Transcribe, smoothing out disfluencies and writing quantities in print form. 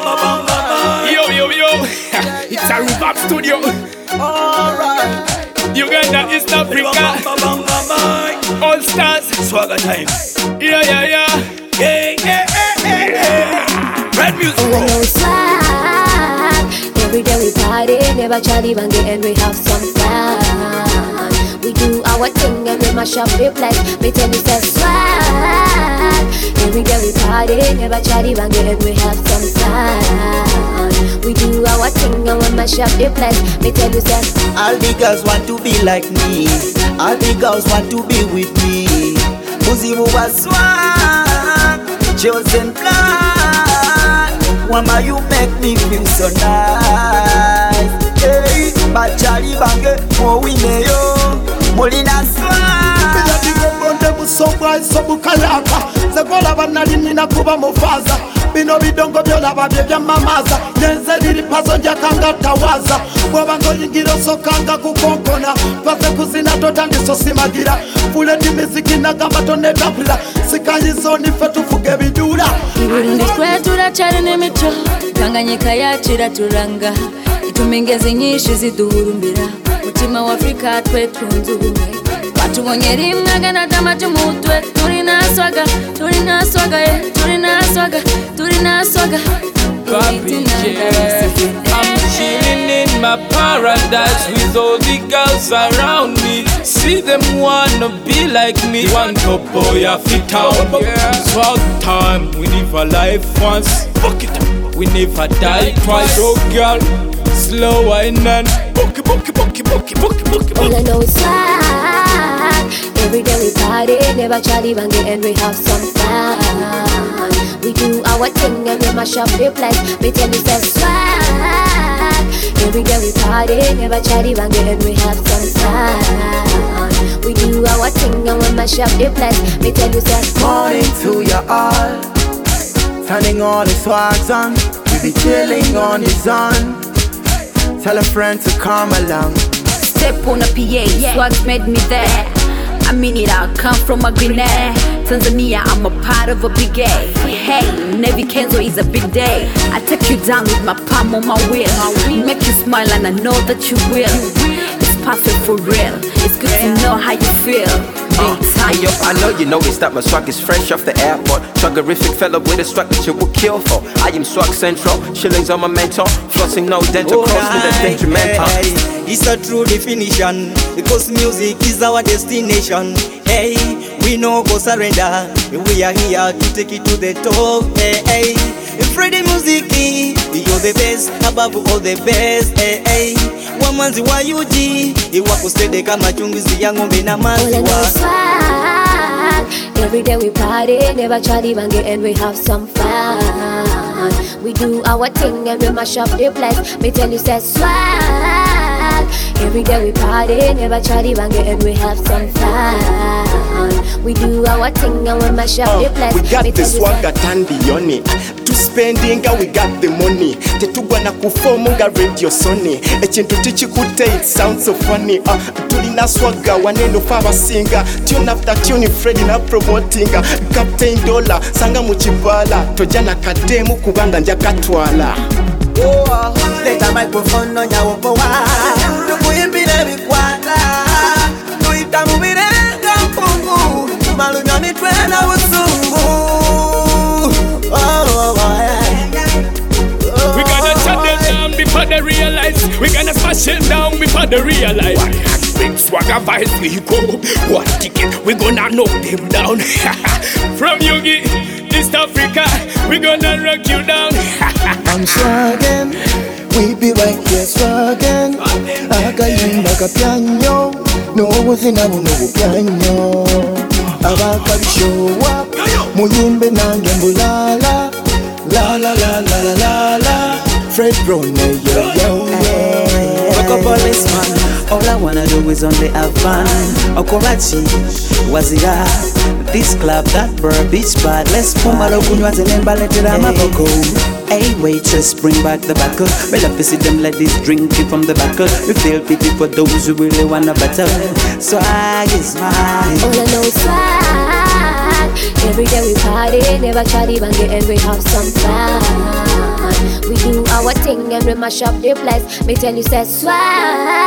Yo, it's a Rhubarb Studio. Alright. Uganda, East Africa. All stars. Swagger time. Yeah. Red music. Oh, I know it's swag. Every day we party, never try to even get, and we have some fun. We do our thing and we mash up the place. Me tell you say swag. Every day we party, never try to even get, and we have some fun. We do our thing and we mash up the place. Me tell you say all the girls want to be like me. All the girls want to be with me. Muzimu wa swag, chosen blood. Mama, you make me feel so nice. Hey, bachali bange, mo wineyo, molina swag. Bila digonde musongwa isobu kalaka. Zekola banali nina kuba mufaza. Bino bidongo byola babye bya mamaza. Nenze diri paso nja kanga tawaza. Mwabango yingiro so kanga kukonkona. Pase kuzina totandiso simagira. Fule di miziki na gamba toneta pila. Sikayizo ni fetu fuge bidura. Iburundi kwetu turacari n'imico. Tanganyika yacu iraturanga. Itumingezi nyinshi ziduhurumbira. Mutima wa Afrika twe tunze ubumwe. Watubonye rimwe aganata amajumutwe. Turina swaga, turina swaga. Papi J. I'm chilling in my paradise with all the girls around me. See them wanna be like me. One top boy, I fit out. Swag time, we live a life once. Fuck it, we never die twice. Oh girl, slow wine and bookie. all I know is swag. Every day we party, never try to even get, and we have some fun. We do our thing and we mash up the place. Me tell you say swag. Every day we party, never try to even get, and we have some fun. We do our thing and we mash up the place. Me tell you say Morning to you all, turning all the swags on. We be chilling on the sun. Tell a friend to come along. Step on a PA, swags made me there. I mean it, I come from a Guinea. Tanzania, I'm a part of a big A. Hey, Navy Kenzo is a big day. I take you down with my palm on my wheel. Make you smile and I know that you will. It's perfect for real. It's good to know how you feel. Yo, I know you noticed that my swag is fresh off the airport. Swaggerific fella with a swag that you would kill for. I am swag central, shillings on my mentor. Flossing no dental, cross with a detrimental. It's a true definition, because music is our destination. Hey, we no go surrender. We are here to take it to the top. Hey, Friday music, you're the best, above all the best. Hey, wamanzi wa yuji, iwakustede kama chunguzi ya ngombe na maziwa. swag. Every day we party, never try to even get, and we have some fun. We do our thing and we mash up the place. Me tell you say swag. Every day we party, never try to even get, and we have some fun. We do our thing and we mash up the place. We got the swagger tandioni. To spending we got the money. Tetugwa na kufomunga radio Sony. Echintu tichikute, it sounds so funny. Tulina swagger waneno fava singer. Tune after tune Freddy na promoting. Captain Dollar sanga muchibala. Tojana kademu kubanga njakatwala. Leta microphone on ya wopowa. Tukuyimbire bikwata. Tuita mubirenga mpungu. Malunya mitwe na usungu. We gonna shut them down before they realize. We gonna smash them down before they realize. Big swagger vibes we go. One ticket, we gonna knock them down. From Yugi, East Africa, we gonna rock you down. I'm swaggin', we be right here swaggin'. Akayimba kapyanyo, n'obuzina buno bupyanyo. Abakabishowa, muyimbe nange mbulala. La la la la la la la. Fred Brown, yo. Rock a policeman, all I wanna do is only have fun. Okorachi, wazira. This club, that bird, beach spot. Let's pumalo kunywa and balletera maboko. Hey waitress, bring back the buckle. We love to see them let this drink it from the buckle. We feel pity for those who really wanna battle. Swag is mine. All I know is swag. Every day we party, never try to bang it, and we have some fun. We do our thing and we mash up the place. Me tell you, say swag.